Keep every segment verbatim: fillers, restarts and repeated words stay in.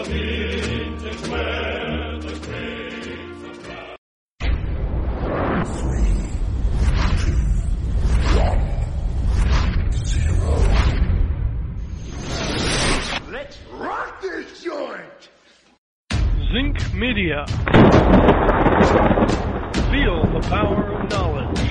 Zinc Media. Feel the power of knowledge.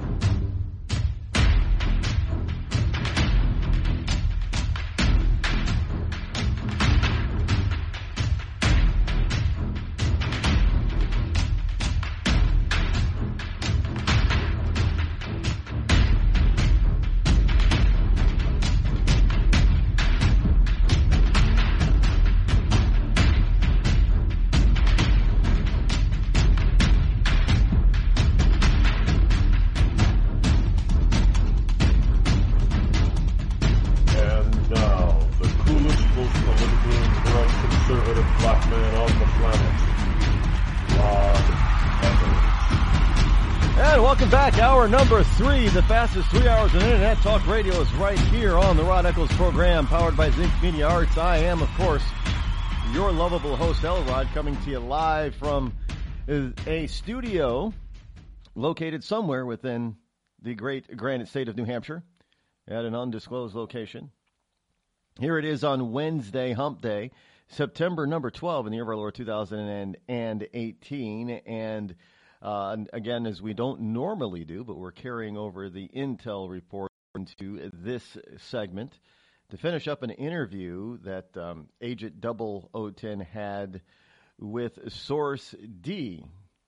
Number three, the fastest three hours in Internet Talk Radio is right here on the Rod Eccles program, powered by Zinc Media Arts. I am, of course, your lovable host, Elrod, coming to you live from a studio located somewhere within the great Granite State of New Hampshire at an undisclosed location. Here it is on Wednesday, Hump Day, September number twelve in the year of our Lord two thousand eighteen, and Uh, and again, as we don't normally do, but we're carrying over the intel report into this segment to finish up an interview that um, Agent double oh ten had with Source D.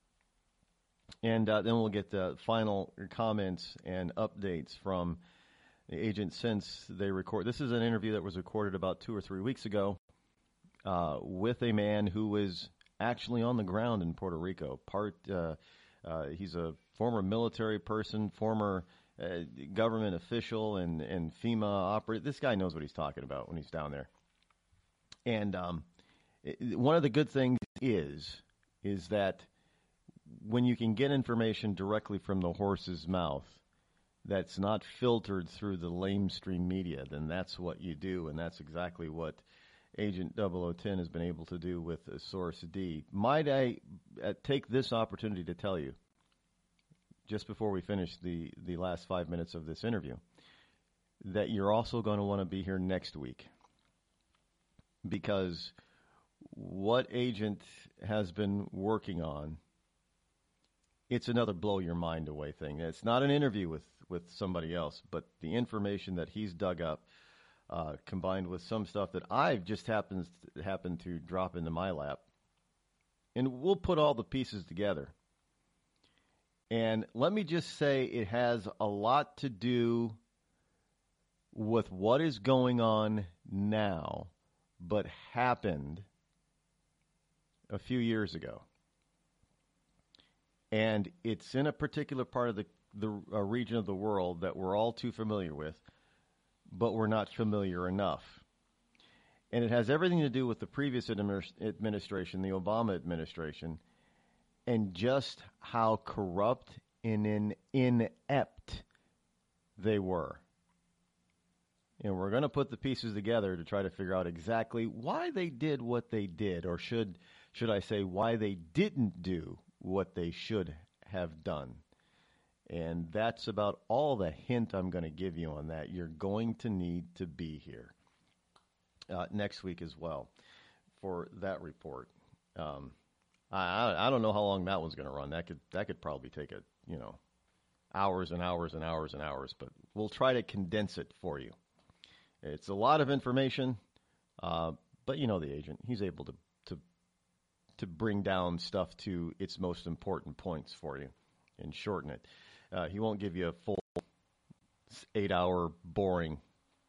And uh, then we'll get the final comments and updates from the agent since they record. This is an interview that was recorded about two or three weeks ago uh, with a man who was actually on the ground in Puerto Rico. Part uh, uh, he's a former military person, former uh, government official, and, and FEMA operator. This guy knows what he's talking about when he's down there. And um, it, one of the good things is is that when you can get information directly from the horse's mouth that's not filtered through the lamestream media, then that's what you do, and that's exactly what Agent double oh ten has been able to do with uh, Source D. Might I uh, take this opportunity to tell you, just before we finish the, the last five minutes of this interview, that you're also going to want to be here next week, because what Agent has been working on, it's another blow-your-mind-away thing. It's not an interview with, with somebody else, but the information that he's dug up, Uh, combined with some stuff that I've just happens to, happened to drop into my lap. And we'll put all the pieces together. And let me just say it has a lot to do with what is going on now, but happened a few years ago. And it's in a particular part of the, the uh, region of the world that we're all too familiar with, but we're not familiar enough. And it has everything to do with the previous administration, the Obama administration, and just how corrupt and in, inept they were. And we're going to put the pieces together to try to figure out exactly why they did what they did, or should should I say why they didn't do what they should have done. And that's about all the hint I'm going to give you on that. You're going to need to be here uh, next week as well for that report. Um, I, I don't know how long that one's going to run. That could that could probably take a you know hours and hours and hours and hours. But we'll try to condense it for you. It's a lot of information, uh, but you know the agent. He's able to to to bring down stuff to its most important points for you and shorten it. Uh, he won't give you a full eight-hour boring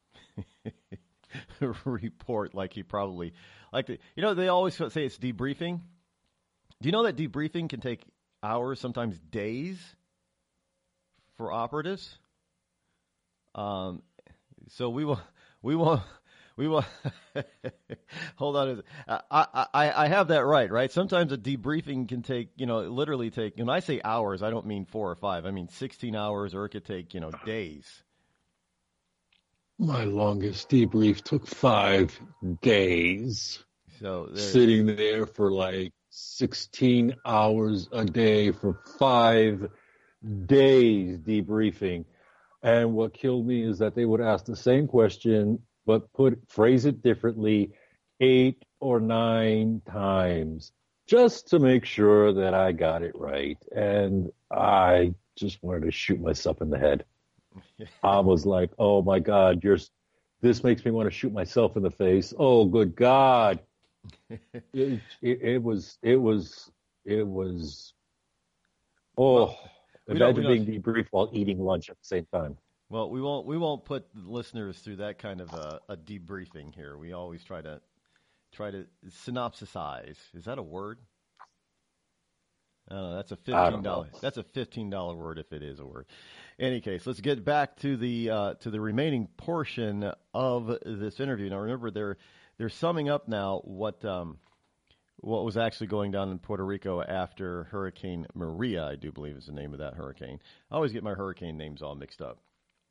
report like he probably like. The, you know, they always say it's debriefing. Do you know that debriefing can take hours, sometimes days, for operatives? Um, so we will, we will, we will. Hold on, I, I I have that right, right? Sometimes a debriefing can take, you know, literally take. When I say hours, I don't mean four or five. I mean sixteen hours, or it could take, you know, days. My longest debrief took five days. So there's... sitting there for like sixteen hours a day for five days debriefing. And what killed me is that they would ask the same question, but put phrase it differently eight or nine times just to make sure that I got it right. And I just wanted to shoot myself in the head. I was like, oh my God, you're, this makes me want to shoot myself in the face. Oh, good God. it, it, it was, it was, it was, oh, well, imagine being debriefed while eating lunch at the same time. Well, we won't, we won't put listeners through that kind of a, a debriefing here. We always try to, try to synopsisize. Is that a word? I don't know. That's a fifteen dollars. That's a fifteen dollars word if it is a word. In any case, let's get back to the uh, to the remaining portion of this interview. Now, remember, they're they're summing up now what um, what was actually going down in Puerto Rico after Hurricane Maria, I do believe is the name of that hurricane. I always get my hurricane names all mixed up.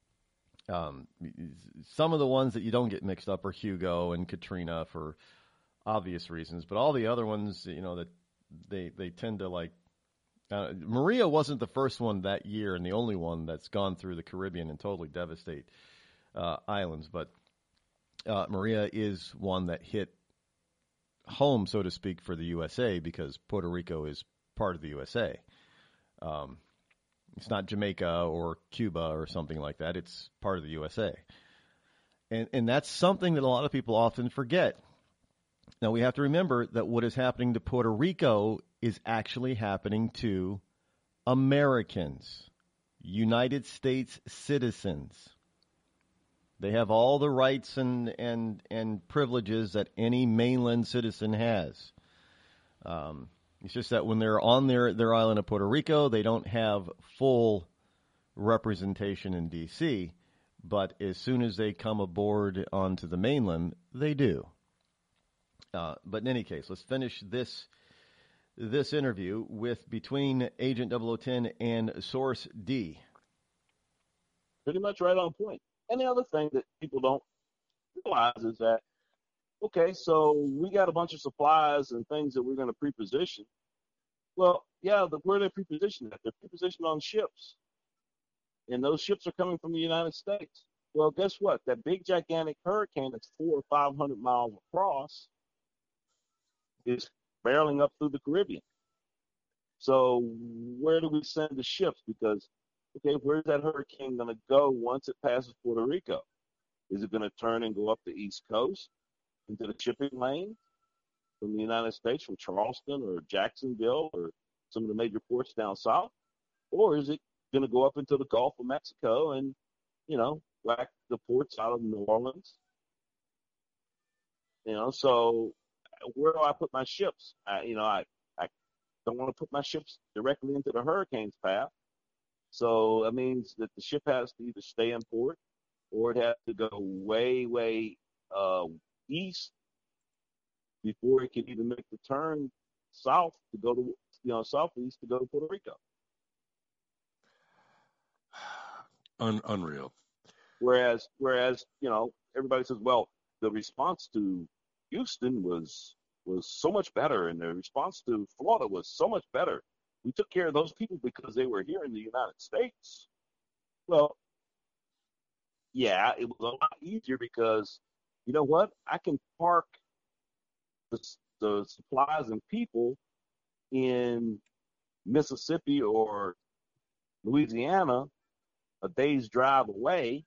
Um, some of the ones that you don't get mixed up are Hugo and Katrina for obvious reasons, but all the other ones, you know, that they they tend to like. Uh, Maria wasn't the first one that year and the only one that's gone through the Caribbean and totally devastate uh, islands, but uh, Maria is one that hit home, so to speak, for the U S A because Puerto Rico is part of the U S A. Um, it's not Jamaica or Cuba or something like that. It's part of the U S A. And, and that's something that a lot of people often forget. Now, we have to remember that what is happening to Puerto Rico is actually happening to Americans, United States citizens. They have all the rights and, and, and privileges that any mainland citizen has. Um, it's just that when they're on their, their island of Puerto Rico, they don't have full representation in D C, but as soon as they come aboard onto the mainland, they do. Uh, but in any case, let's finish this this interview with between Agent double oh ten and Source D. Pretty much right on point. And the other thing that people don't realize is that, okay, so we got a bunch of supplies and things that we're going to pre-position. Well, yeah, the, where they're pre-positioned at? They're pre-positioned on ships. And those ships are coming from the United States. Well, guess what? That big, gigantic hurricane that's four or five hundred miles across is barreling up through the Caribbean. So where do we send the ships? Because, okay, where's that hurricane going to go once it passes Puerto Rico? Is it going to turn and go up the East Coast into the shipping lane from the United States, from Charleston or Jacksonville or some of the major ports down south? Or is it going to go up into the Gulf of Mexico and, you know, whack the ports out of New Orleans? You know, so where do I put my ships? I, you know, I, I don't want to put my ships directly into the hurricane's path. So that means that the ship has to either stay in port or it has to go way, way uh, east before it can even make the turn south to go to, you know, southeast to go to Puerto Rico. Un- unreal. Whereas, whereas, you know, everybody says, well, the response to Houston was was so much better, and the response to Florida was so much better. We took care of those people because they were here in the United States. Well, yeah, it was a lot easier because, you know what? I can park the, the supplies and people in Mississippi or Louisiana a day's drive away,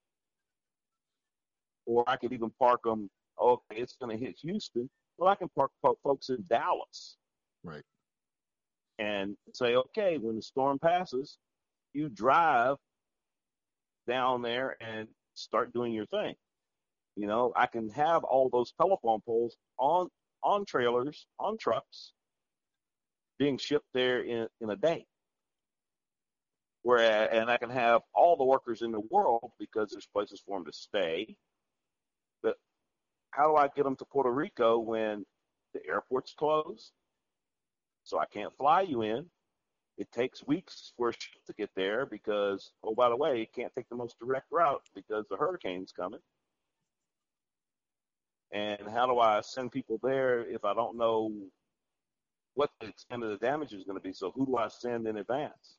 or I could even park them. Okay, it's going to hit Houston. Well, I can park folks in Dallas. Right. And say, okay, when the storm passes, you drive down there and start doing your thing. You know, I can have all those telephone poles on on trailers, on trucks, being shipped there in, in a day. Where, and I can have all the workers in the world because there's places for them to stay. But how do I get them to Puerto Rico when the airport's closed? So I can't fly you in. It takes weeks for a ship to get there because, oh, by the way, it can't take the most direct route because the hurricane's coming. And how do I send people there if I don't know what the extent of the damage is going to be? So who do I send in advance?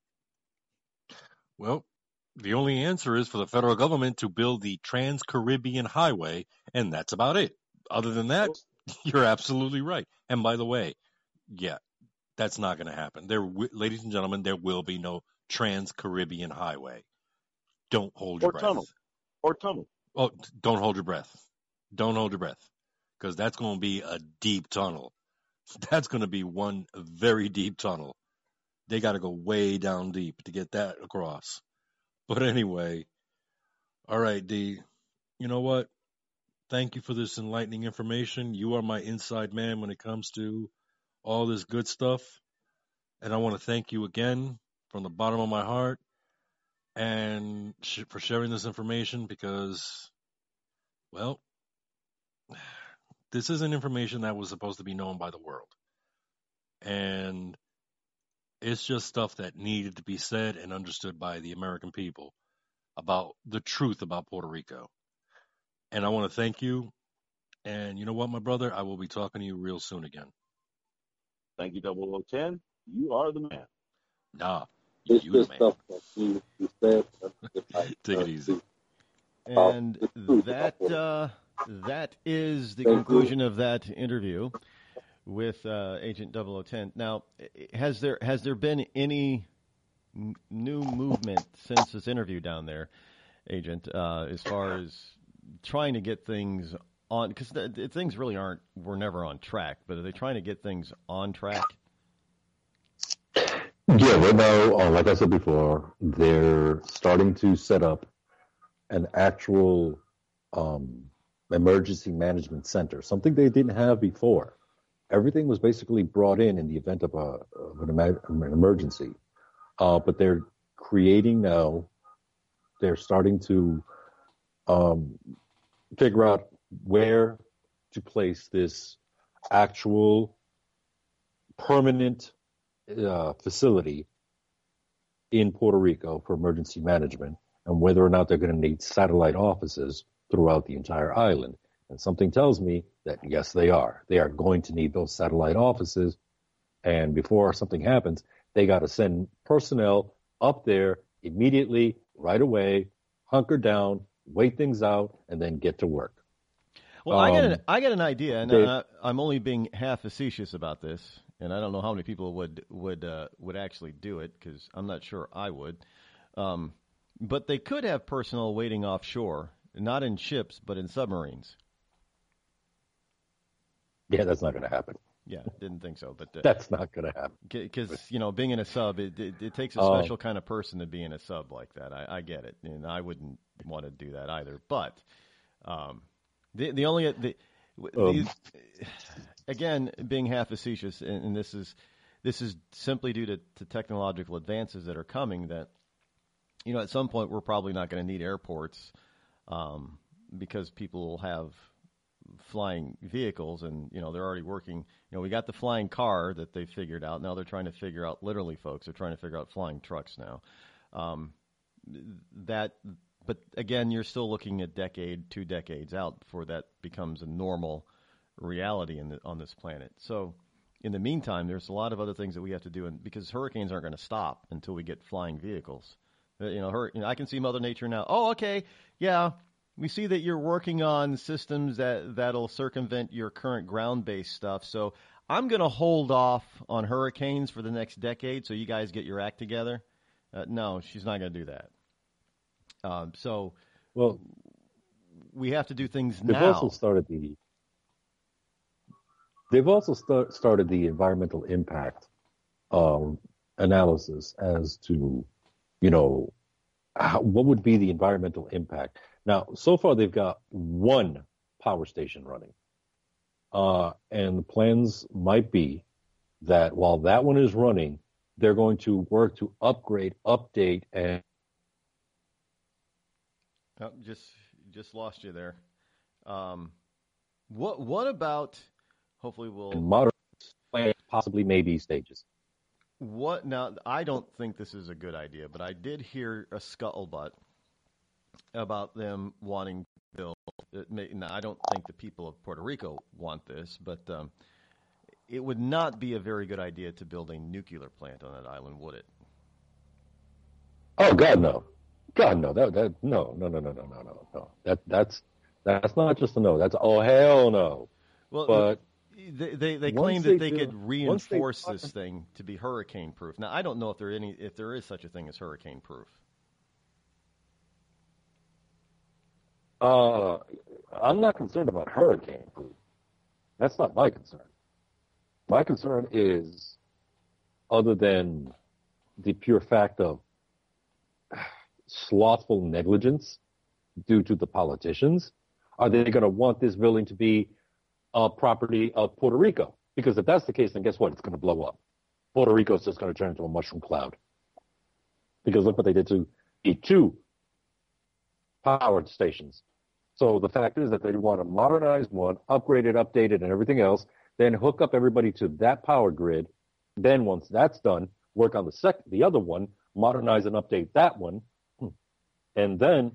Well, the only answer is for the federal government to build the Trans-Caribbean Highway, and that's about it. Other than that, you're absolutely right. And by the way, yeah, that's not going to happen. There, ladies and gentlemen, there will be no Trans-Caribbean Highway. Don't hold your or breath. Tunnel. Or tunnel. Oh, don't hold your breath. Don't hold your breath, because that's going to be a deep tunnel. That's going to be one very deep tunnel. They got to go way down deep to get that across. But anyway, all right, D, you know what? Thank you for this enlightening information. You are my inside man when it comes to all this good stuff. And I want to thank you again from the bottom of my heart and sh- for sharing this information because, well, this isn't information that was supposed to be known by the world. And it's just stuff that needed to be said and understood by the American people about the truth about Puerto Rico. And I want to thank you. And you know what, my brother? I will be talking to you real soon again. Thank you, double oh ten. You are the man. Nah, It's you the just man. stuff that you, you said. Like, Take uh, it easy. And that uh, that is the conclusion of that interview with uh, Agent double oh ten. Now, has there has there been any n- new movement since this interview down there, Agent, uh, as far as trying to get things on? Because th- th- things really aren't, were never on track, but are they trying to get things on track? Yeah, right now, uh, like I said before, they're starting to set up an actual um, emergency management center, something they didn't have before. Everything was basically brought in in the event of, a, of an, ima- an emergency. Uh, but they're creating now, they're starting to um, figure out where to place this actual permanent uh, facility in Puerto Rico for emergency management, and whether or not they're going to need satellite offices throughout the entire island. And something tells me that, yes, they are. They are going to need those satellite offices. And before something happens, they got to send personnel up there immediately, right away, hunker down, wait things out, and then get to work. Well, I got Um, an, I got an idea, and they- I, I'm only being half facetious about this, and I don't know how many people would would uh, would actually do it because I'm not sure I would. Um, but they could have personnel waiting offshore, not in ships, but in submarines. Yeah, that's not going to happen. Yeah, didn't think so, but uh, That's not going to happen. because you know, being in a sub, it, it, it takes a Oh. special kind of person to be in a sub like that. I, I get it, and I wouldn't want to do that either. But um, the the only the, Um. the again, being half facetious, and, and this is this is simply due to, to technological advances that are coming. That you know, at some point, we're probably not going to need airports um, because people will have flying vehicles, and you know they're already working. You know, we got the flying car that they figured out. Now they're trying to figure out, literally, folks, they're trying to figure out flying trucks now. Um, that, but again, you're still looking at decade, two decades out before that becomes a normal reality in the, on this planet. So, in the meantime, there's a lot of other things that we have to do, and because hurricanes aren't going to stop until we get flying vehicles. Uh, You know, hur- you know, I can see Mother Nature now. Oh, okay, yeah. We see that you're working on systems that, that'll circumvent your current ground-based stuff. So I'm going to hold off on hurricanes for the next decade so you guys get your act together. Uh, no, she's not going to do that. Um, so Well, we have to do things they've now. also started the they've also start, started the environmental impact um, analysis as to, you know, how, what would be the environmental impact. Now, so far they've got one power station running, uh, and the plans might be that while that one is running, they're going to work to upgrade, update, and Oh, just just lost you there. Um, what what about? Hopefully, we'll. and modernize plans, possibly maybe stages. What now? I don't think this is a good idea, but I did hear a scuttlebutt about them wanting to build It may, now, I don't think the people of Puerto Rico want this, but um, it would not be a very good idea to build a nuclear plant on that island, would it? Oh God, no. God, no. That that no, no, no, no, no, no, no, no. That that's that's not just a no. That's oh hell no. Well, but they they, they once claim that they they do- could once reinforce they- this thing to be hurricane proof. Now, I don't know if there any if there is such a thing as hurricane proof. Uh, I'm not concerned about hurricane proof. That's not my concern. My concern is, other than the pure fact of slothful negligence due to the politicians, are they going to want this building to be a property of Puerto Rico? Because if that's the case, then guess what? It's going to blow up. Puerto Rico is just going to turn into a mushroom cloud. Because look what they did to the two power stations. So the fact is that they want to modernize one, upgrade it, update it, and everything else, then hook up everybody to that power grid. Then once that's done, work on the sec- the other one, modernize and update that one. And then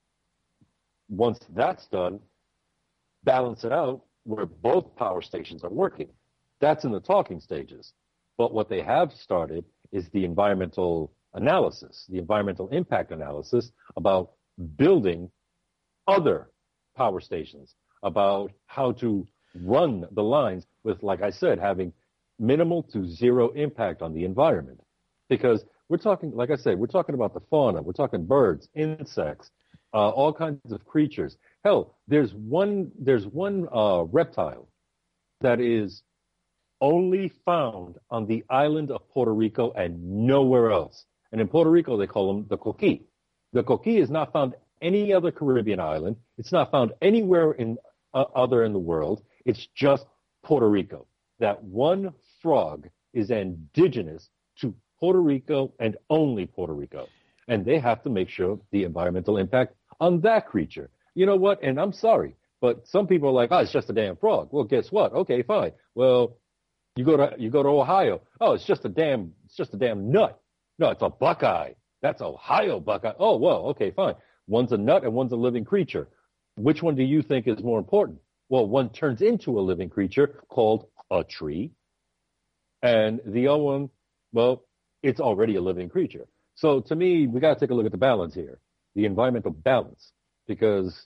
once that's done, balance it out where both power stations are working. That's in the talking stages. But what they have started is the environmental analysis, the environmental impact analysis about building other power stations, about how to run the lines with, like I said, having minimal to zero impact on the environment. Because we're talking, like I said, we're talking about the fauna, we're talking birds, insects, uh, all kinds of creatures. Hell, there's one, there's one uh, reptile that is only found on the island of Puerto Rico and nowhere else. And in Puerto Rico, they call them the coqui. The coqui is not found any other Caribbean island. It's not found anywhere in uh, other in the world. It's just Puerto Rico. That one frog is indigenous to Puerto Rico and only Puerto Rico. And they have to make sure the environmental impact on that creature. You know what? And I'm sorry, but some people are like, oh, it's just a damn frog. Well, guess what? Okay, fine. Well, you go to you go to Ohio. Oh, it's just a damn it's just a damn nut. No, it's a buckeye. That's Ohio buckeye. Oh, well, okay, fine. One's a nut and one's a living creature. Which one do you think is more important? Well, one turns into a living creature called a tree. And the other one, well, it's already a living creature. So to me, we got to take a look at the balance here, the environmental balance, because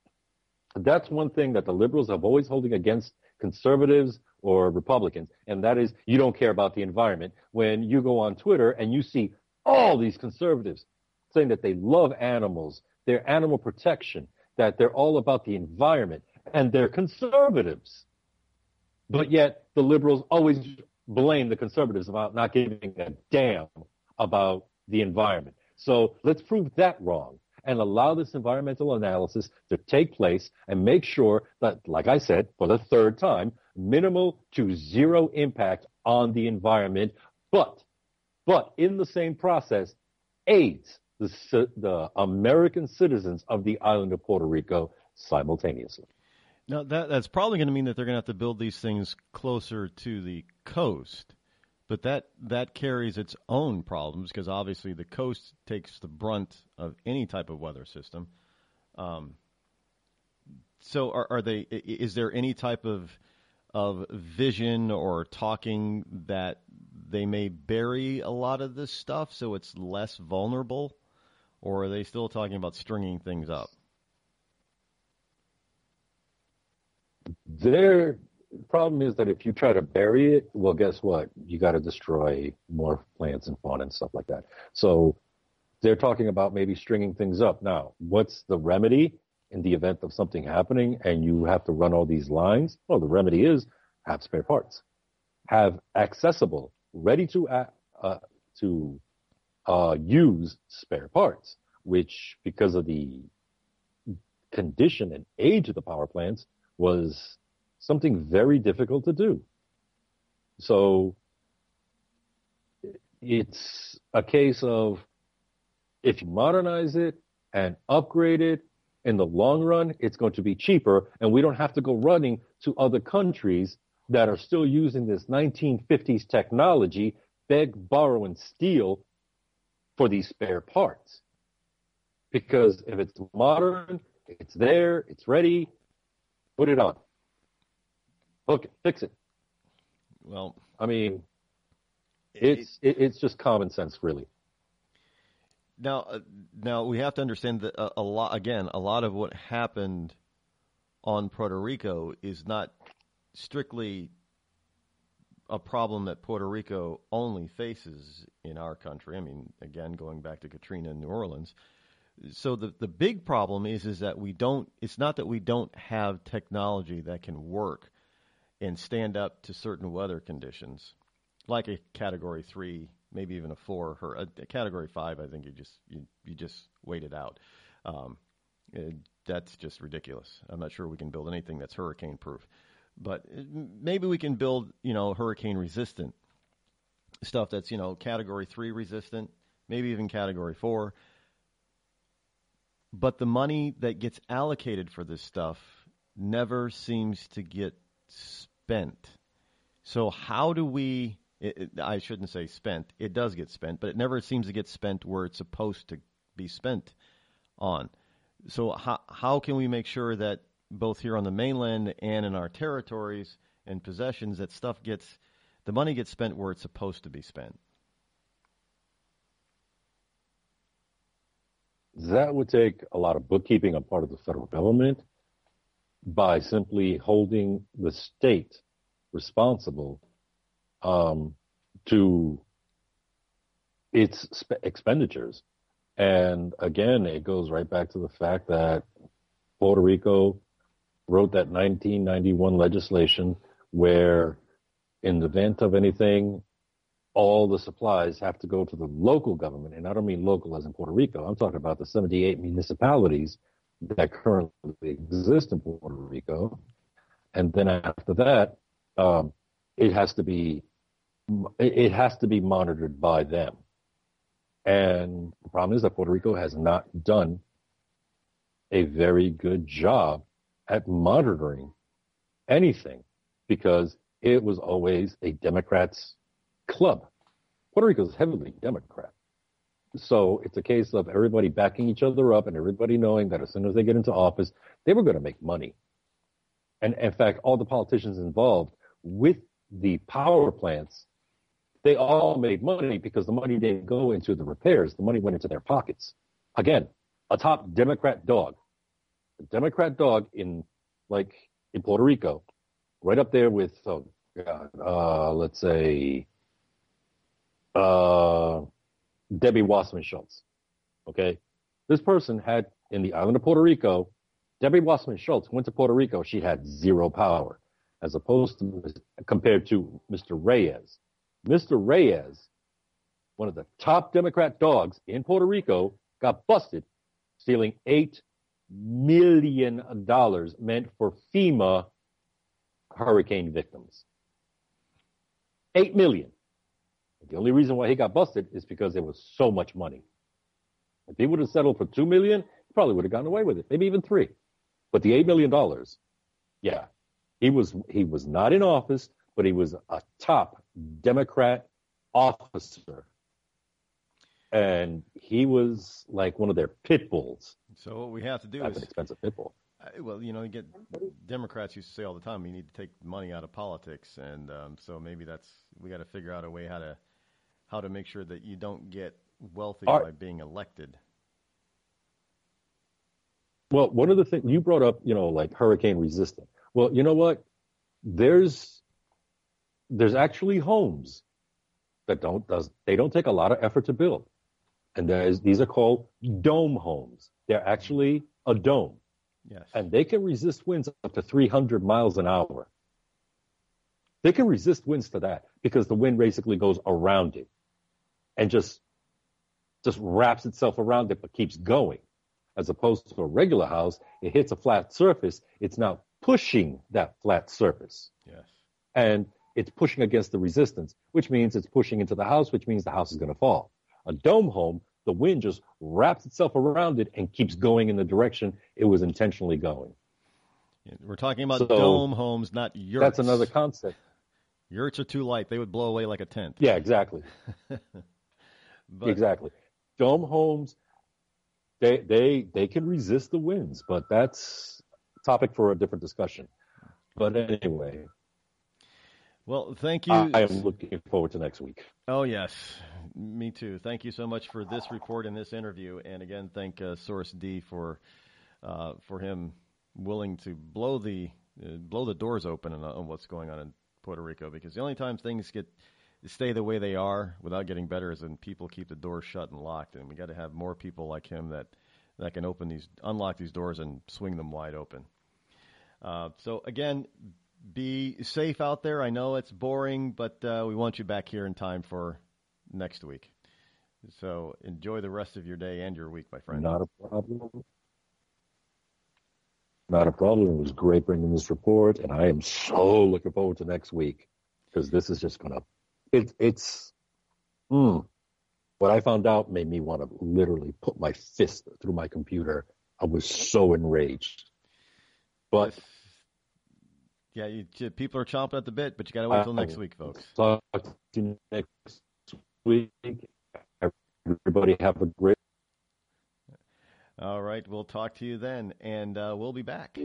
that's one thing that the liberals have always holding against conservatives or Republicans, and that is you don't care about the environment. When you go on Twitter and you see all these conservatives saying that they love animals, they're animal protection, that they're all about the environment, and they're conservatives. But yet the liberals always blame the conservatives about not giving a damn about the environment. So let's prove that wrong and allow this environmental analysis to take place and make sure that, like I said, for the third time, minimal to zero impact on the environment, but, but in the same process, aids the, the American citizens of the island of Puerto Rico simultaneously. Now, that that's probably going to mean that they're going to have to build these things closer to the coast, but that, that carries its own problems because obviously the coast takes the brunt of any type of weather system. Um, so are, are they? Is there any type of of vision or talking that they may bury a lot of this stuff so it's less vulnerable, or are they still talking about stringing things up? Their problem is that if you try to bury it, well, guess what? You got to destroy more plants and fauna and stuff like that. So they're talking about maybe stringing things up. Now, what's the remedy in the event of something happening and you have to run all these lines? Well, the remedy is have spare parts, have accessible, ready to uh, uh, to uh, use spare parts, which because of the condition and age of the power plants was something very difficult to do. So it's a case of if you modernize it and upgrade it, in the long run, it's going to be cheaper, and we don't have to go running to other countries that are still using this nineteen fifties technology, beg, borrow, and steal for these spare parts. Because if it's modern, It's there. It's ready. Put it on. Hook it. Fix it. Well, I mean, it's it, it's just common sense, really. Now, uh, now we have to understand that a, a lot. Again, a lot of what happened on Puerto Rico is not strictly a problem that Puerto Rico only faces in our country. I mean, again, going back to Katrina in New Orleans. So the the big problem is is that we don't. It's not that we don't have technology that can work and stand up to certain weather conditions, like a Category Three, maybe even a Four, or a, a Category Five. I think you just you, you just wait it out. Um, it, that's just ridiculous. I'm not sure we can build anything that's hurricane proof, but maybe we can build, you know, hurricane resistant stuff that's, you know, Category Three resistant, maybe even Category Four. But the money that gets allocated for this stuff never seems to get spent. So how do we, it, it, I shouldn't say spent, it does get spent, but it never seems to get spent where it's supposed to be spent on. So how, how can we make sure that both here on the mainland and in our territories and possessions that stuff gets, the money gets spent where it's supposed to be spent? That would take a lot of bookkeeping on part of the federal government by simply holding the state responsible um, to its sp- expenditures. And again, it goes right back to the fact that Puerto Rico wrote that nineteen ninety-one legislation where in the event of anything, all the supplies have to go to the local government. And I don't mean local as in Puerto Rico. I'm talking about the seventy-eight municipalities that currently exist in Puerto Rico. And then after that, um, it has to be it has to be monitored by them. And the problem is that Puerto Rico has not done a very good job at monitoring anything because it was always a Democrats' club. Puerto Rico is heavily Democrat. So it's a case of everybody backing each other up and everybody knowing that as soon as they get into office, they were going to make money. And in fact, all the politicians involved with the power plants, they all made money because the money didn't go into the repairs. The money went into their pockets. Again, a top Democrat dog. A Democrat dog in, like, in Puerto Rico, right up there with, oh, God, uh, let's say, uh, Debbie Wasserman Schultz. Okay? This person had, in the island of Puerto Rico, Debbie Wasserman Schultz went to Puerto Rico, she had zero power, as opposed to, compared to Mister Reyes. Mister Reyes, one of the top Democrat dogs in Puerto Rico, got busted stealing eight million dollars meant for FEMA hurricane victims. Eight million. The only reason why he got busted is because there was so much money. If he would have settled for two million, he probably would have gotten away with it, maybe even three. But the eight million dollars, yeah, he was he was not in office, but he was a top Democrat officer, and he was like one of their pit bulls. So what we have to do That's is an expensive pit bull. Uh, Well, you know, you get Democrats used to say all the time, you need to take money out of politics, and um, so maybe that's we got to figure out a way how to how to make sure that you don't get wealthy All right. by being elected. Well, one of the things you brought up, you know, like hurricane resistant. Well, you know what? There's there's actually homes that don't does they don't take a lot of effort to build, and there's these are called dome homes. They're actually a dome. Yes. And they can resist winds up to three hundred miles an hour. They can resist winds to that because the wind basically goes around it and just just wraps itself around it but keeps going. As opposed to a regular house, it hits a flat surface. It's now pushing that flat surface. Yes. And it's pushing against the resistance, which means it's pushing into the house, which means the house is going to fall. A dome home, the wind just wraps itself around it and keeps going in the direction it was intentionally going. We're talking about So, dome homes, not yurts. That's another concept. Yurts are too light; they would blow away like a tent. Yeah, exactly. But, Exactly. Dome homes, they they they can resist the winds, but that's a topic for a different discussion. But anyway. Well, thank you. I am looking forward to next week. Oh, yes. Me too. Thank you so much for this report and this interview. And again, thank uh, Source D for uh, for him willing to blow the uh, blow the doors open on, on what's going on in Puerto Rico. Because the only time things get stay the way they are without getting better is when people keep the doors shut and locked. And we got to have more people like him that, that can open these, unlock these doors and swing them wide open. Uh, so again, be safe out there. I know it's boring, but uh, we want you back here in time for next week. So enjoy the rest of your day and your week, my friend. Not a problem. Not a problem. It was great bringing this report, and I am so looking forward to next week because this is just going to it, – it's mm, – what I found out made me want to literally put my fist through my computer. I was so enraged. But – Yeah, you, people are chomping at the bit, but you got to wait till next week, folks. Talk to you next week. Everybody have a great. All right, we'll talk to you then, and uh, we'll be back.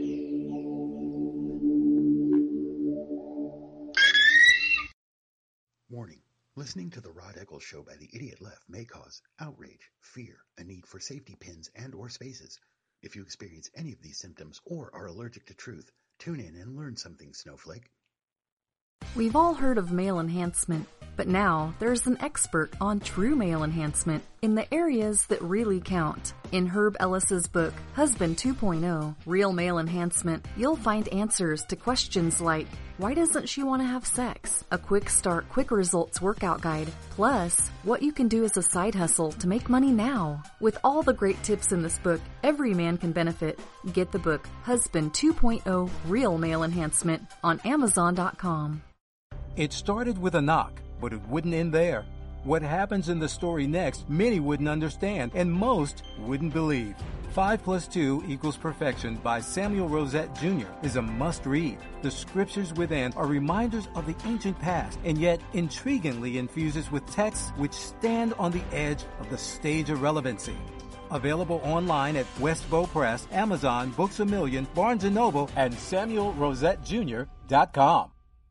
Warning. Listening to the Rod Eccles Show by the Idiot Left may cause outrage, fear, a need for safety pins and or spaces. If you experience any of these symptoms or are allergic to truth, tune in and learn something, Snowflake. We've all heard of male enhancement, but now there's an expert on true male enhancement in the areas that really count. In Herb Ellis's book, Husband two point oh, Real Male Enhancement, you'll find answers to questions like, why doesn't she want to have sex? A quick start, quick results workout guide, plus what you can do as a side hustle to make money now. With all the great tips in this book, every man can benefit. Get the book, Husband two point oh, Real Male Enhancement, on Amazon dot com. It started with a knock, but it wouldn't end there. What happens in the story next, many wouldn't understand, and most wouldn't believe. Five plus two equals perfection by Samuel Rosette Junior is a must-read. The scriptures within are reminders of the ancient past, and yet intriguingly infuses with texts which stand on the edge of the stage of relevancy. Available online at Westbow Press, Amazon, Books A Million, Barnes and Noble, and Samuel Rosette Junior dot com.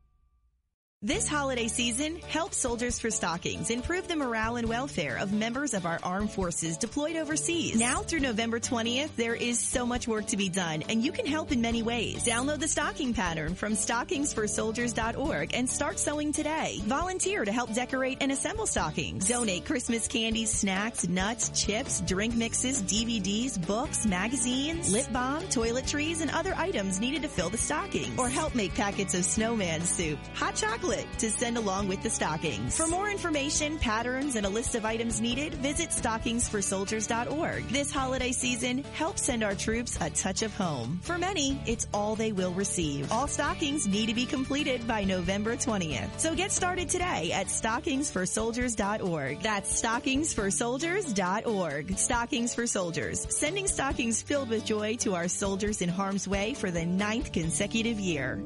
This holiday season, help Soldiers for Stockings improve the morale and welfare of members of our armed forces deployed overseas. Now through November twentieth, there is so much work to be done, and you can help in many ways. Download the stocking pattern from stockings for soldiers dot org and start sewing today. Volunteer to help decorate and assemble stockings. Donate Christmas candies, snacks, nuts, chips, drink mixes, D V Ds, books, magazines, lip balm, toiletries, and other items needed to fill the stockings. Or help make packets of snowman soup, hot chocolate, to send along with the stockings. For more information, patterns, and a list of items needed, visit stockings for soldiers dot org. This holiday season, help send our troops a touch of home. For many, it's all they will receive. All stockings need to be completed by November twentieth. So get started today at stockings for soldiers dot org. That's stockings for soldiers dot org. Stockings for Soldiers, sending stockings filled with joy to our soldiers in harm's way for the ninth consecutive year.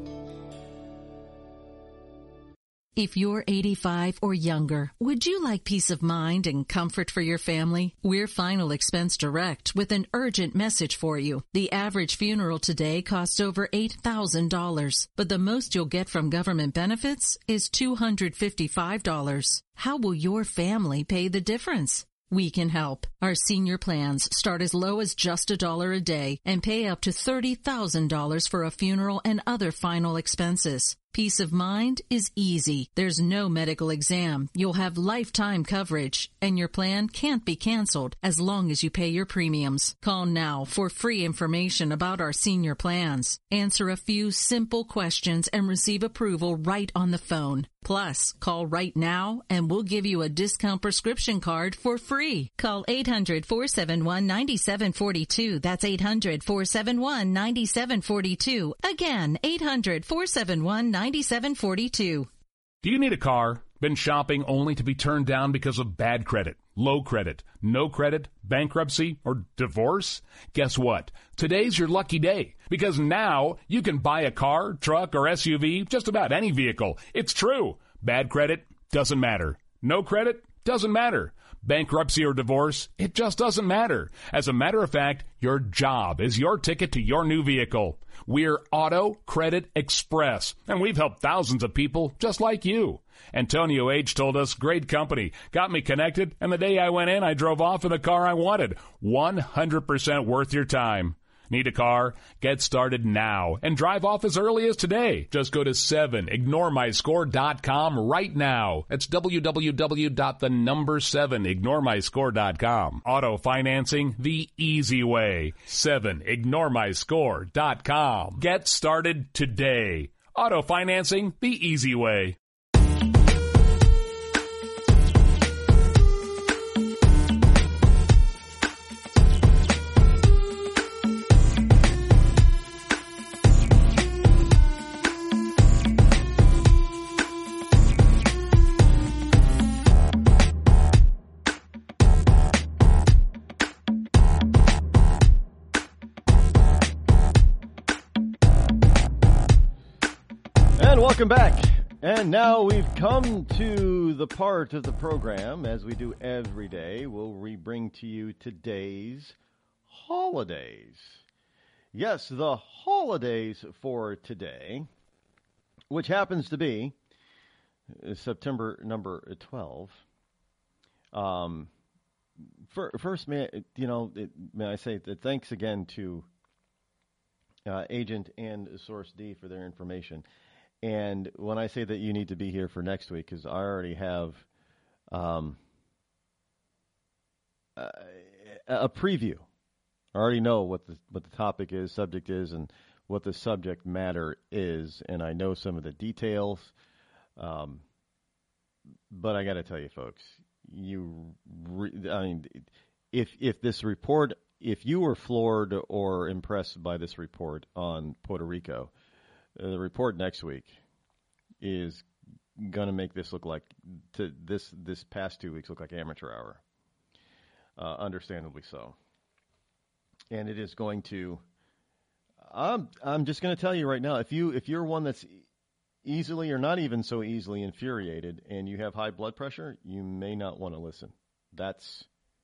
If you're eighty-five or younger, would you like peace of mind and comfort for your family? We're Final Expense Direct with an urgent message for you. The average funeral today costs over eight thousand dollars, but the most you'll get from government benefits is two hundred fifty-five dollars. How will your family pay the difference? We can help. Our senior plans start as low as just a dollar a day and pay up to thirty thousand dollars for a funeral and other final expenses. Peace of mind is easy. There's no medical exam. You'll have lifetime coverage, and your plan can't be canceled as long as you pay your premiums. Call now for free information about our senior plans. Answer a few simple questions and receive approval right on the phone. Plus, call right now and we'll give you a discount prescription card for free. Call eight hundred, four seven one, nine seven four two. That's eight hundred, four seven one, nine seven four two. Again, eight hundred, four seven one, nine seven four two. Do you need a car? Been shopping only to be turned down because of bad credit, low credit, no credit, bankruptcy, or divorce? Guess what? Today's your lucky day, because now you can buy a car, truck, or S U V, just about any vehicle. It's true. Bad credit doesn't matter. No credit doesn't matter. bankruptcy, or divorce, it just doesn't matter. As a matter of fact, your job is your ticket to your new vehicle. We're Auto Credit Express, and we've helped thousands of people just like you. Antonio H. told us, great company, got me connected, and the day I went in, I drove off in the car I wanted. one hundred percent worth your time. Need a car? Get started now and drive off as early as today. Just go to seven ignore my score dot com right now. That's w w w dot the number seven ignore my score dot com. Auto financing the easy way. seven ignore my score dot com. Get started today. Auto financing the easy way. Welcome back. And now we've come to the part of the program, as we do every day, we'll re-bring to you today's holidays. Yes, the holidays for today, which happens to be September number twelve. Um, for, first, may, you know, it, may I say that thanks again to uh, Agent and Source D for their information. And when I say that you need to be here for next week, because I already have um, a, a preview. I already know what the what the topic is, subject is, and what the subject matter is, and I know some of the details. Um, but I got to tell you, folks, you, re- I mean, if if this report, if you were floored or impressed by this report on Puerto Rico. Uh, the report next week is going to make this look like to this this past two weeks look like amateur hour, uh, understandably so. And it is going to. I'm I'm just going to tell you right now, if you if you're one that's easily or not even so easily infuriated, and you have high blood pressure, you may not want to listen. That's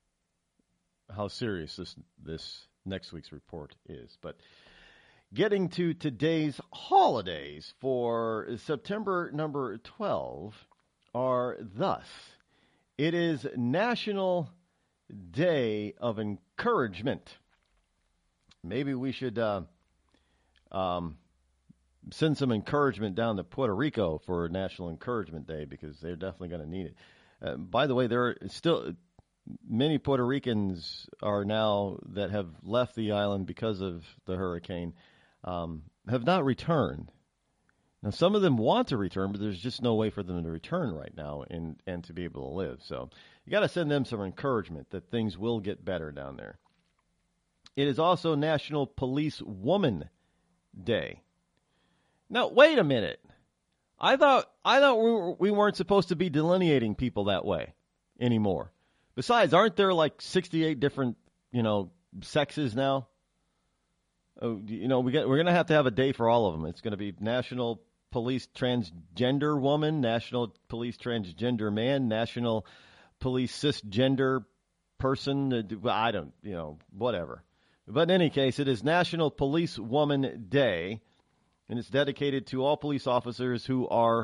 how serious this this next week's report is, but. Getting to today's holidays for September number twelve are thus. It is National Day of Encouragement. Maybe we should uh, um, send some encouragement down to Puerto Rico for National Encouragement Day because they're definitely going to need it. Uh, by the way, there are still many Puerto Ricans are now that have left the island because of the hurricane. Um, have not returned. Now, some of them want to return, but there's just no way for them to return right now and, and to be able to live. So you got to send them some encouragement that things will get better down there. It is also National Police Woman Day. Now, wait a minute. I thought I thought we, were, we weren't supposed to be delineating people that way anymore. Besides, aren't there like sixty-eight different, you know, sexes now? Oh, you know, we get, we're going to have to have a day for all of them. It's going to be National Police Transgender Woman, National Police Transgender Man, National Police Cisgender Person. I don't, you know, whatever. But in any case, it is National Police Woman Day, and it's dedicated to all police officers who are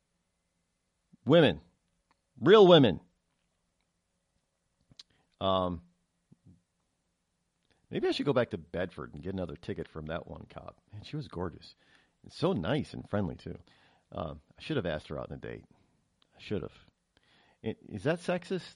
women, real women. Um. Maybe I should go back to Bedford and get another ticket from that one cop. Man, she was gorgeous. And so nice and friendly, too. Um, I should have asked her out on a date. I should have. It, is that sexist?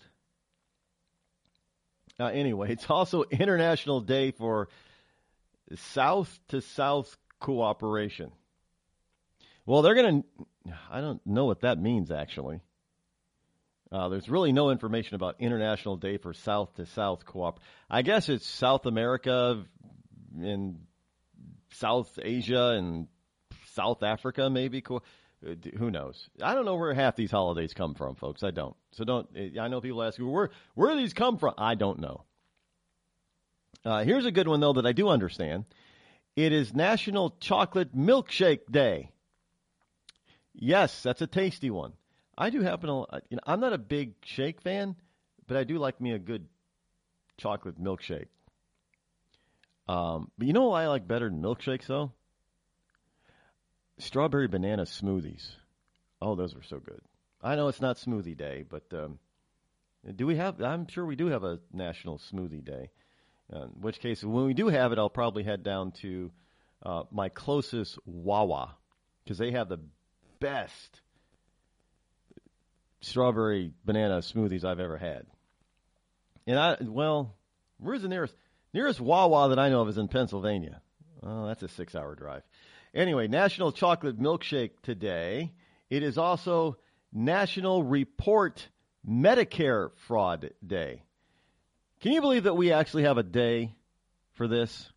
Uh, anyway, it's also International Day for South-to-South Cooperation. Well, they're going to... I don't know what that means, actually. Uh, there's really no information about International Day for South-to-South Co-op. I guess it's South America and South Asia and South Africa, maybe. Co- Who knows? I don't know where half these holidays come from, folks. I don't. So don't. I know people ask, where where do these come from? I don't know. Uh, here's a good one, though, that I do understand. It is National Chocolate Milkshake Day. Yes, that's a tasty one. I do happen to, you know, I'm not a big shake fan, but I do like me a good chocolate milkshake. Um, but you know what I like better than milkshakes, though? Strawberry banana smoothies. Oh, those were so good. I know it's not smoothie day, but um, do we have, I'm sure we do have a national smoothie day. Uh, in which case, when we do have it, I'll probably head down to uh, my closest Wawa, because they have the best strawberry banana smoothies I've ever had. And I, well, where's the nearest? Nearest Wawa that I know of is in Pennsylvania. Oh, that's a six-hour drive. Anyway, National Chocolate Milkshake today. It is also National Report Medicare Fraud Day. Can you believe that we actually have a day for this?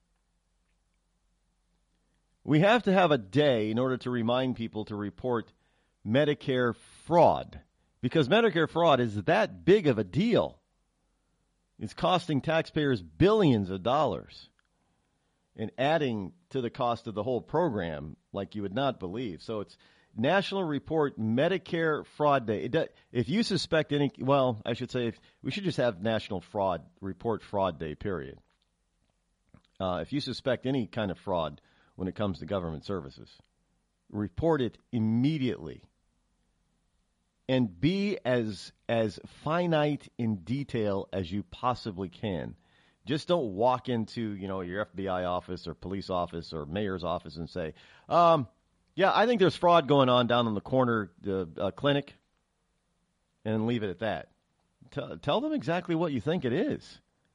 We have to have a day in order to remind people to report Medicare fraud, because Medicare fraud is that big of a deal. It's costing taxpayers billions of dollars and adding to the cost of the whole program like you would not believe. So it's National Report Medicare Fraud Day. It does, if you suspect any, well, I should say if, we should just have National Fraud Report Fraud Day, period. Uh, if you suspect any kind of fraud when it comes to government services, report it immediately. And be as as finite in detail as you possibly can. Just don't walk into, you know, your F B I office or police office or mayor's office and say, um, yeah, I think there's fraud going on down in the corner uh, uh, clinic, and leave it at that. Tell, tell them exactly what you think it is.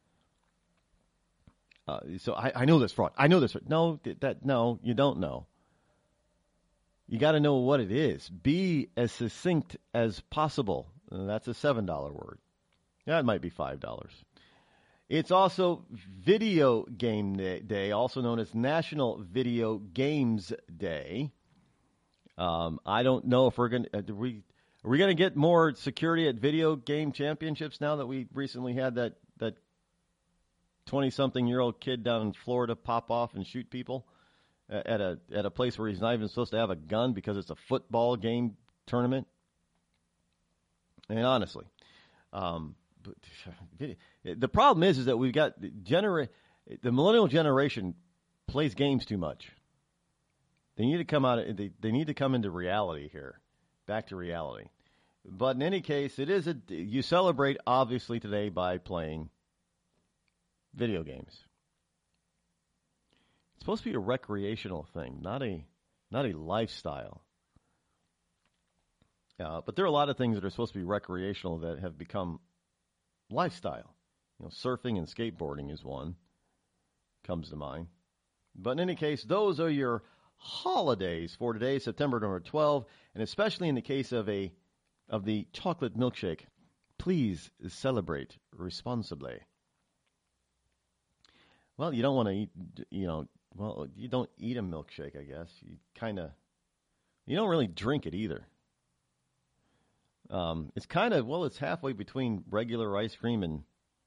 Uh, so I, I know there's fraud. I know there's no that no, you don't know. You got to know what it is. Be as succinct as possible. Uh, that's a seven dollar word. That might be five dollars. It's also Video Game Day, also known as National Video Games Day. Um, I don't know if we're going to, uh, we, are we going to get more security at video game championships now that we recently had that, that twenty-something-year-old kid down in Florida pop off and shoot people at a at a place where he's not even supposed to have a gun because it's a football game tournament? And honestly, um, the problem is is that we've got genera- the millennial generation plays games too much. They need to come out. They they need to come into reality here, back to reality. But in any case, it is a you celebrate obviously today by playing video games. It's supposed to be a recreational thing, not a not a lifestyle. Uh, but there are a lot of things that are supposed to be recreational that have become lifestyle. You know, surfing and skateboarding is one. Comes to mind. But in any case, those are your holidays for today, September number twelve, and especially in the case of a of the chocolate milkshake, please celebrate responsibly. Well, you don't want to eat, you know, well, you don't eat a milkshake, I guess. You kind of, you don't really drink it either. Um, it's kind of, well, it's halfway between regular ice cream and,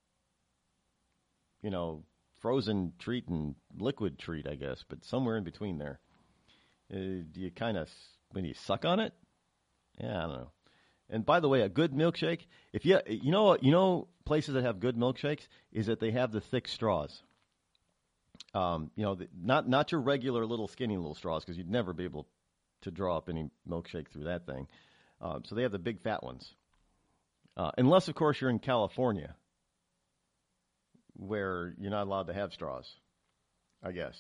you know, frozen treat and liquid treat, I guess, but somewhere in between there. Uh, do you kind of, when you suck on it? Yeah, I don't know. And by the way, a good milkshake, if you, you know, you know, places that have good milkshakes is that they have the thick straws. Um, you know, the, not not your regular little skinny little straws, because you'd never be able to draw up any milkshake through that thing. Um, so they have the big fat ones. Uh, unless, of course, you're in California, where you're not allowed to have straws, I guess.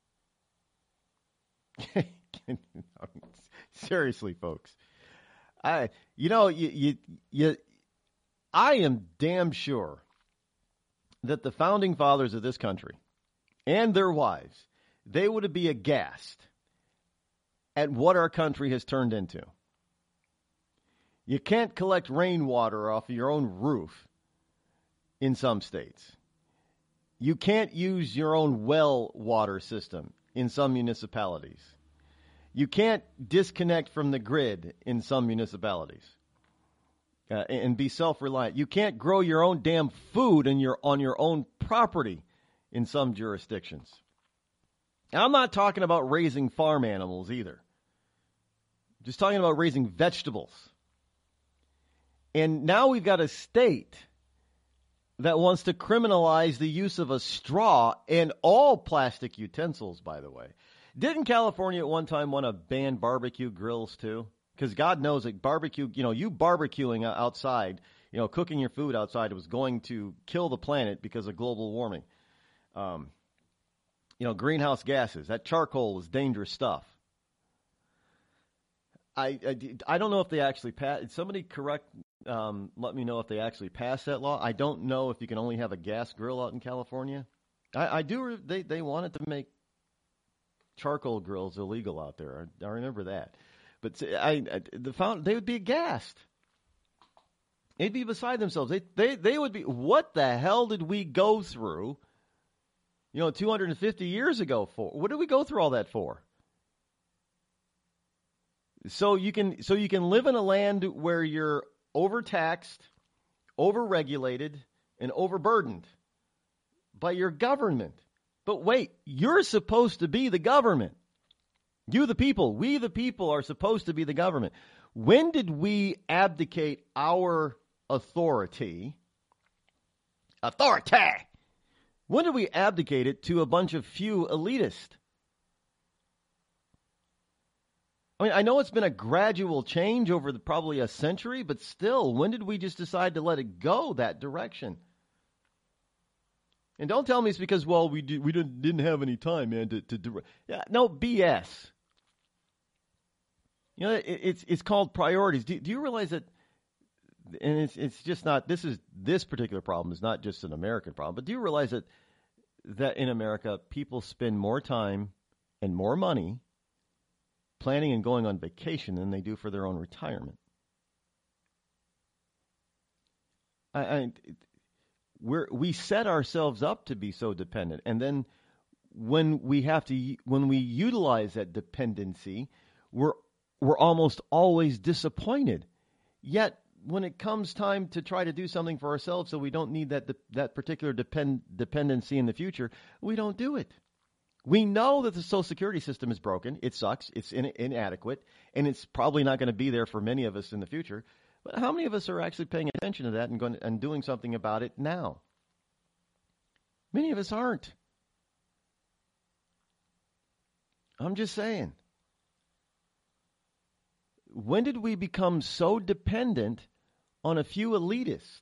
Seriously, folks. I, you know, you, you, you, I am damn sure that the founding fathers of this country and their wives, they would be aghast at what our country has turned into. You can't collect rainwater off of your own roof in some states. You can't use your own well water system in some municipalities. You can't disconnect from the grid in some municipalities uh, and be self-reliant. You can't grow your own damn food in your, on your own property in some jurisdictions. And I'm not talking about raising farm animals either. I'm just talking about raising vegetables. And now we've got a state that wants to criminalize the use of a straw in all plastic utensils, by the way. Didn't California at one time want to ban barbecue grills too? Because God knows that barbecue, you know, you barbecuing outside, you know, cooking your food outside was going to kill the planet because of global warming. Um, you know, greenhouse gases, that charcoal is dangerous stuff. I, I, I don't know if they actually passed. Somebody correct, um, let me know if they actually passed that law. I don't know if you can only have a gas grill out in California. I, I do. They, they wanted to make charcoal grills illegal out there. I, I remember that. But I, I the found they would be aghast. They'd be beside themselves. They, they, they would be. What the hell did we go through? You know, two hundred fifty years ago for? What did we go through all that for? So you can so you can live in a land where you're overtaxed, overregulated, and overburdened by your government. But wait, you're supposed to be the government. You the people, we the people are supposed to be the government. When did we abdicate our authority? Authority! When did we abdicate it to a bunch of few elitists? I mean, I know it's been a gradual change over the, probably a century, but still, when did we just decide to let it go that direction? And don't tell me it's because, well, we did, we didn't, didn't have any time, man, to, to do. Yeah, no, B S. You know, it, it's it's called priorities. Do, do you realize that? And it's it's just not. This is this particular problem is not just an American problem. But do you realize that that in America, people spend more time and more money planning and going on vacation than they do for their own retirement? I, I we're we set ourselves up to be so dependent, and then when we have to when we utilize that dependency, we're we're almost always disappointed. Yet when it comes time to try to do something for ourselves, so we don't need that that particular depend, dependency in the future, we don't do it. We know that the Social Security system is broken. It sucks. It's in, inadequate. And it's probably not going to be there for many of us in the future. But how many of us are actually paying attention to that and going and doing something about it now? Many of us aren't. I'm just saying. When did we become so dependent on a few elitists?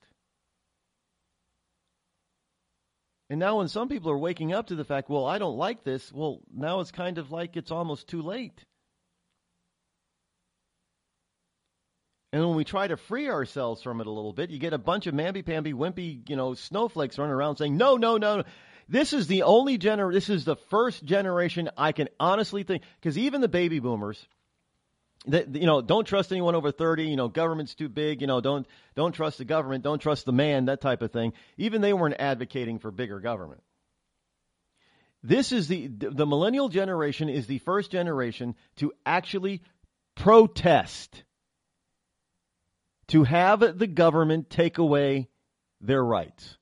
And now when some people are waking up to the fact, well, I don't like this, well, now it's kind of like it's almost too late. And when we try to free ourselves from it a little bit, you get a bunch of mamby-pamby, wimpy, you know, snowflakes running around saying, no, no, no, this is the only gener, this is the first generation I can honestly think, because even the baby boomers, that, you know, don't trust anyone over thirty, you know, government's too big, you know, don't don't trust the government, don't trust the man, that type of thing. Even they weren't advocating for bigger government. This is the, the millennial generation is the first generation to actually protest, to have the government take away their rights.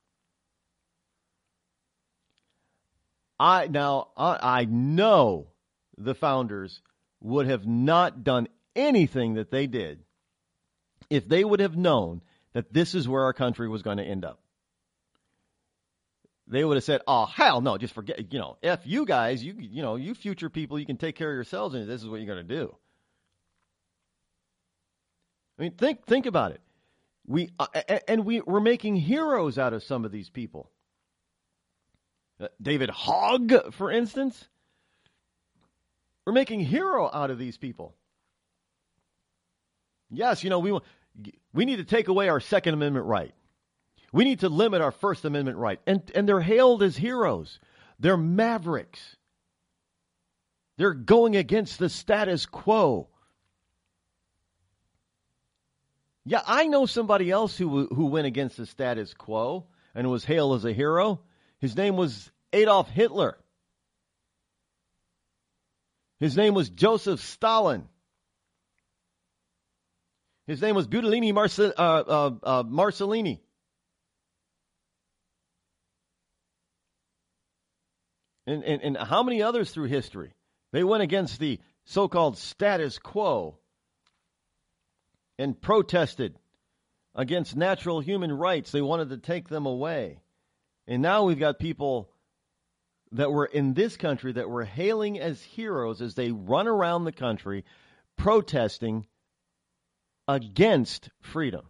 I now I, I know the founders would have not done anything that they did if they would have known that this is where our country was going to end up. They would have said, oh, hell no, just forget, you know, F you guys, you you know, you future people, you can take care of yourselves, and this is what you're going to do. I mean, think think about it. We uh, and we we're making heroes out of some of these people. Uh, David Hogg, for instance. We're making hero out of these people. Yes, you know, we we need to take away our Second Amendment right. We need to limit our First Amendment right. And, and they're hailed as heroes. They're mavericks. They're going against the status quo. Yeah, I know somebody else who who went against the status quo and was hailed as a hero. His name was Adolf Hitler. His name was Joseph Stalin. His name was Buttolini Marce- uh, uh, uh, Mussolini. And, and, and how many others through history? They went against the so-called status quo and protested against natural human rights. They wanted to take them away. And now we've got people that were in this country that were hailing as heroes as they run around the country protesting against freedom.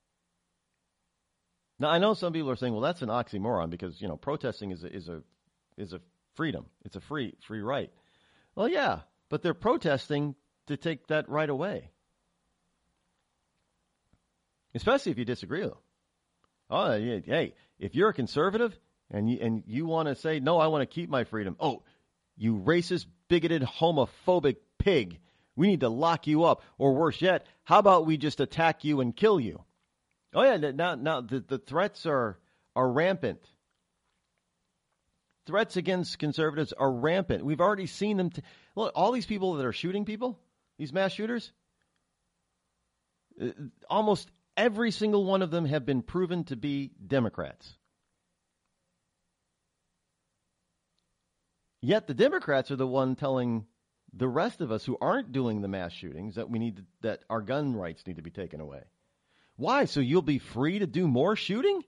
Now, I know some people are saying, well, that's an oxymoron because, you know, protesting is a, is a is a freedom. It's a free free right. Well, yeah, but they're protesting to take that right away. Especially if you disagree with them. Oh, yeah, hey, if you're a conservative and you, and you want to say, no, I want to keep my freedom. Oh, you racist, bigoted, homophobic pig. We need to lock you up. Or worse yet, how about we just attack you and kill you? Oh, yeah, now, now the, the threats are, are rampant. Threats against conservatives are rampant. We've already seen them. T- Look, all these people that are shooting people, these mass shooters, uh, almost every single one of them have been proven to be Democrats. Yet the Democrats are the one telling the rest of us who aren't doing the mass shootings that we need to, that our gun rights need to be taken away. Why? So you'll be free to do more shooting?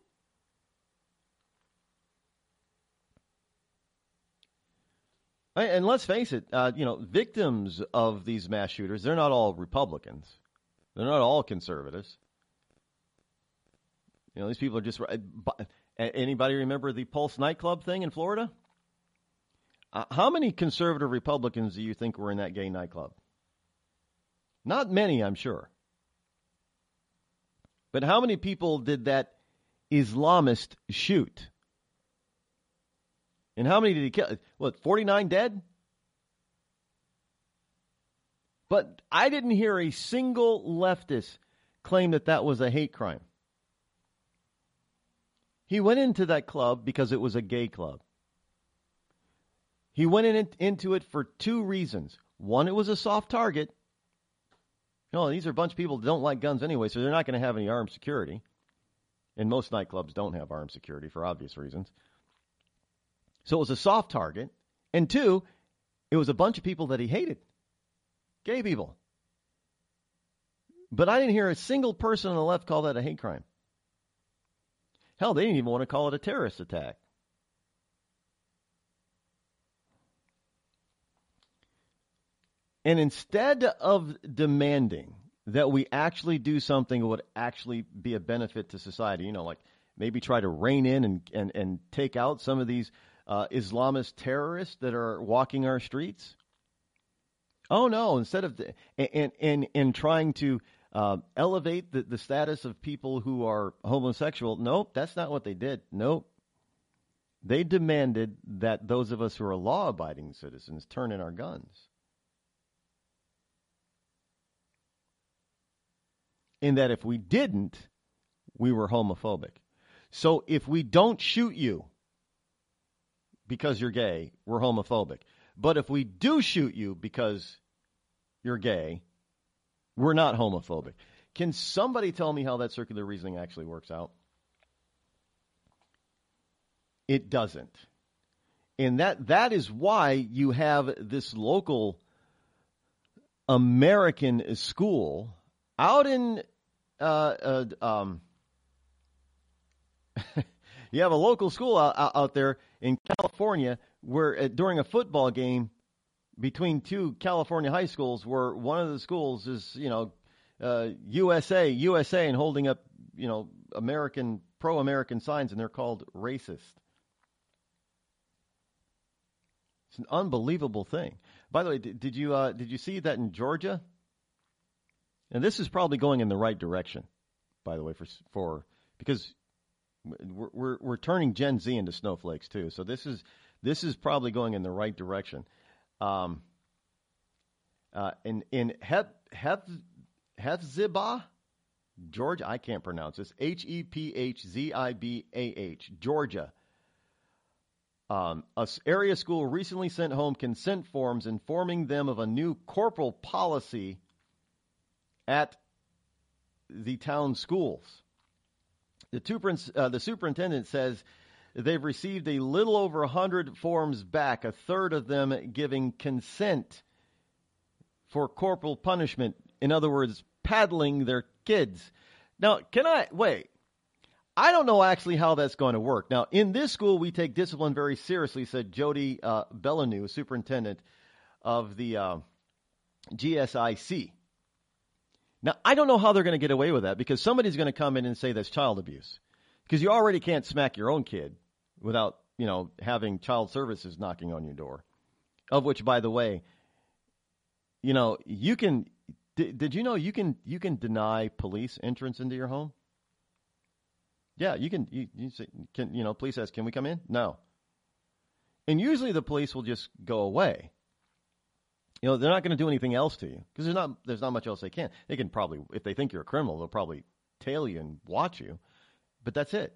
And let's face it, uh, you know, victims of these mass shooters, they're not all Republicans. They're not all conservatives. You know, these people are just... Anybody remember the Pulse nightclub thing in Florida? Uh, how many conservative Republicans do you think were in that gay nightclub? Not many, I'm sure. But how many people did that Islamist shoot? And how many did he kill? What, forty-nine dead? But I didn't hear a single leftist claim that that was a hate crime. He went into that club because it was a gay club. He went in, into it for two reasons. One, it was a soft target. No, these are a bunch of people that don't like guns anyway, so they're not going to have any armed security. And most nightclubs don't have armed security for obvious reasons. So it was a soft target. And two, it was a bunch of people that he hated. Gay people. But I didn't hear a single person on the left call that a hate crime. Hell, they didn't even want to call it a terrorist attack. And instead of demanding that we actually do something that would actually be a benefit to society, you know, like maybe try to rein in and, and, and take out some of these uh, Islamist terrorists that are walking our streets. Oh, no, instead of the, and, and, and trying to uh, elevate the, the status of people who are homosexual, nope, that's not what they did. Nope. They demanded that those of us who are law-abiding citizens turn in our guns. In that if we didn't, we were homophobic. So if we don't shoot you because you're gay, we're homophobic. But if we do shoot you because you're gay, we're not homophobic. Can somebody tell me how that circular reasoning actually works out? It doesn't. And that that is why you have this local American school out in, uh, uh, um, you have a local school out, out there in California where uh, during a football game between two California high schools where one of the schools is, you know, uh, U S A, U S A and holding up, you know, American, pro-American signs, and they're called racist. It's an unbelievable thing. By the way, did, did you uh, did you see that in Georgia? And this is probably going in the right direction, by the way, for for because we're we're, we're turning Gen Z into snowflakes too. So this is this is probably going in the right direction. Um, uh, in in Hep, Hep, Hephzibah, Georgia, I can't pronounce this. H E P H Z I B A H, Georgia. Um, a area school recently sent home consent forms informing them of a new corporal policy at the town schools. The, two, uh, the superintendent says they've received a little over one hundred forms back, a third of them giving consent for corporal punishment. In other words, paddling their kids. Now, can I, wait, I don't know actually how that's going to work. Now, in this school, we take discipline very seriously, said Jody uh, Belleneau, superintendent of the uh, G S I C. Now, I don't know how they're going to get away with that because somebody's going to come in and say that's child abuse. Because you already can't smack your own kid without, you know, having child services knocking on your door. Of which, by the way, you know, you can, did, did you know you can, you can deny police entrance into your home? Yeah, you can, you, you say, can, you know, police says, can we come in? No. And usually the police will just go away. You know, they're not going to do anything else to you because there's not, there's not much else they can. They can probably, if they think you're a criminal, they'll probably tail you and watch you. But that's it.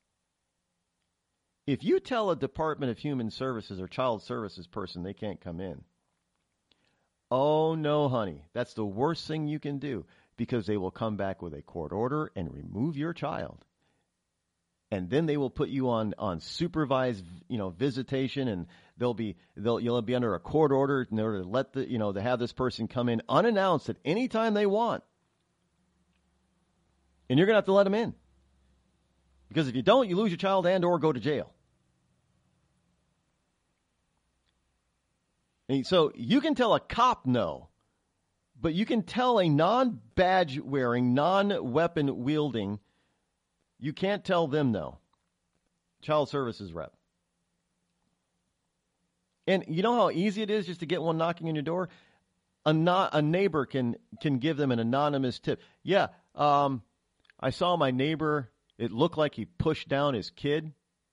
If you tell a Department of Human Services or Child Services person they can't come in, oh no, honey, that's the worst thing you can do because they will come back with a court order and remove your child. And then they will put you on, on supervised, you know, visitation, and they'll be they'll you'll be under a court order in order to let the you know to have this person come in unannounced at any time they want. And you're gonna have to let them in. Because if you don't, you lose your child and or go to jail. And so you can tell a cop no, but you can tell a non-badge wearing, non-weapon wielding, you can't tell them no. Child services rep. And you know how easy it is just to get one knocking on your door? A, no, a neighbor can, can give them an anonymous tip. Yeah, um, I saw my neighbor. It looked like he pushed down his kid.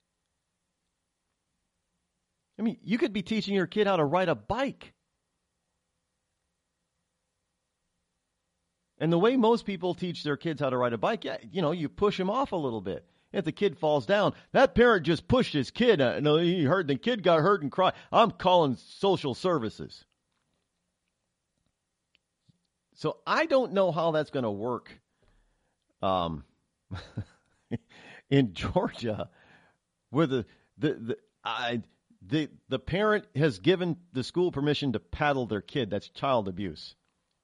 I mean, you could be teaching your kid how to ride a bike. And the way most people teach their kids how to ride a bike, yeah, you know, you push him off a little bit. If the kid falls down, that parent just pushed his kid. Uh, no, he hurt. The kid got hurt and cried. I'm calling social services. So I don't know how that's going to work. Um. In Georgia, where the the the, I, the the parent has given the school permission to paddle their kid, that's child abuse.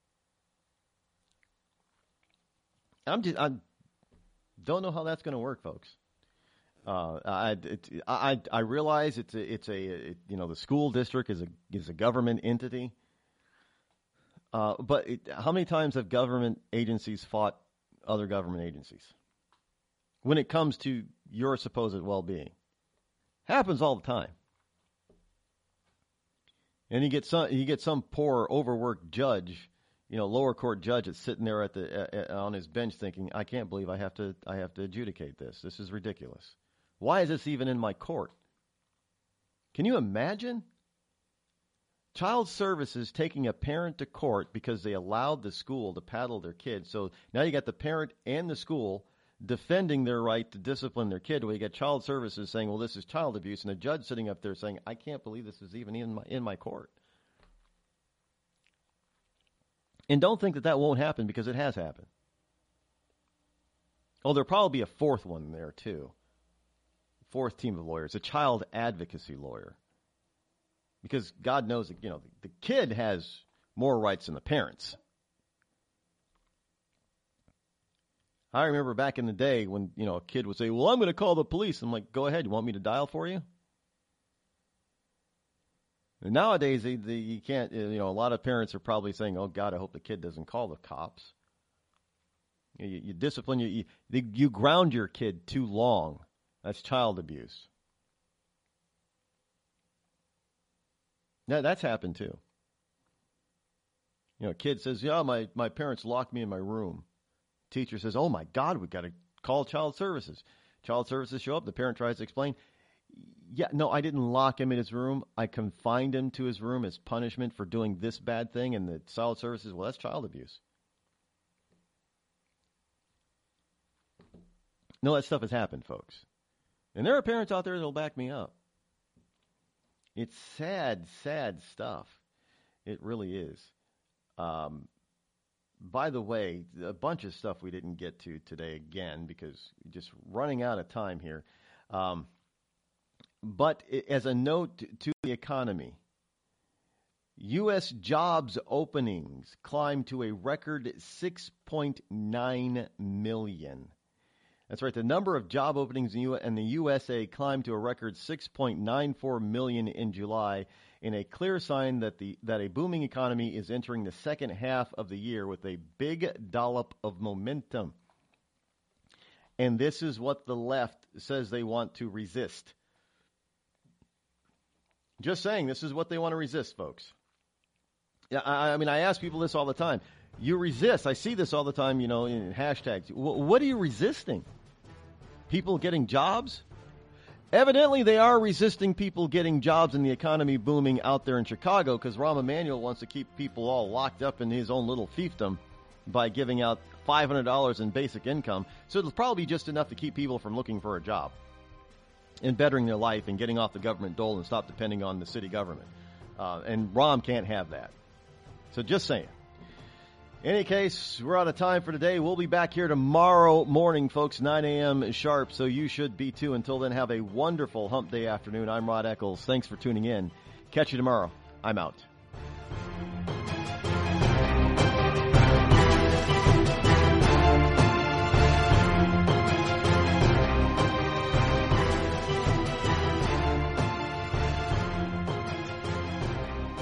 I'm just I don't know how that's going to work, folks. Uh, I it, I I realize it's a it's a it, you know the school district is a is a government entity. Uh, but it, how many times have government agencies fought other government agencies? When it comes to your supposed well-being. Happens all the time. And you get some you get some poor overworked judge, you know, lower court judge that's sitting there at the uh, on his bench thinking, I can't believe I have to I have to adjudicate this. This is ridiculous. Why is this even in my court? Can you imagine? Child Services taking a parent to court because they allowed the school to paddle their kid. So now you got the parent and the school defending their right to discipline their kid. We get Child Services saying, well, this is child abuse, and a judge sitting up there saying, I can't believe this is even in my, in my court. And don't think that that won't happen because it has happened. Oh, there'll probably be a fourth one there, too. Fourth team of lawyers, a child advocacy lawyer. Because God knows that, you know, the, the kid has more rights than the parents. I remember back in the day when, you know, a kid would say, well, I'm going to call the police. I'm like, go ahead. You want me to dial for you? And nowadays, they, they, you can't, you know, a lot of parents are probably saying, oh, God, I hope the kid doesn't call the cops. You, you, you discipline, you, you, you ground your kid too long. That's child abuse. Now, that's happened too. You know, a kid says, yeah, my, my parents locked me in my room. Teacher says, oh, my God, we've got to call Child Services. Child Services show up. The parent tries to explain. Yeah, no, I didn't lock him in his room. I confined him to his room as punishment for doing this bad thing. And the Child Services, well, that's child abuse. No, that stuff has happened, folks. And there are parents out there that will back me up. It's sad, sad stuff. It really is. Um, by the way, a bunch of stuff we didn't get to today again because just running out of time here. Um, but it, as a note to, to the economy, U S jobs openings climbed to a record six point nine million. That's right. The number of job openings in the U S A climbed to a record six point nine four million in July, in a clear sign that the that a booming economy is entering the second half of the year with a big dollop of momentum. And this is what the left says they want to resist. Just saying, this is what they want to resist, folks. Yeah, I, I mean, I ask people this all the time. You resist. I see this all the time, you know, in hashtags. W- what are you resisting? People getting jobs? Evidently, they are resisting people getting jobs and the economy booming out there in Chicago, because Rahm Emanuel wants to keep people all locked up in his own little fiefdom by giving out five hundred dollars in basic income. So it'll probably be just enough to keep people from looking for a job and bettering their life and getting off the government dole and stop depending on the city government. Uh, and Rahm can't have that. So just saying. In any case, we're out of time for today. We'll be back here tomorrow morning, folks, nine a.m. sharp, so you should be too. Until then, have a wonderful hump day afternoon. I'm Rod Eccles. Thanks for tuning in. Catch you tomorrow. I'm out.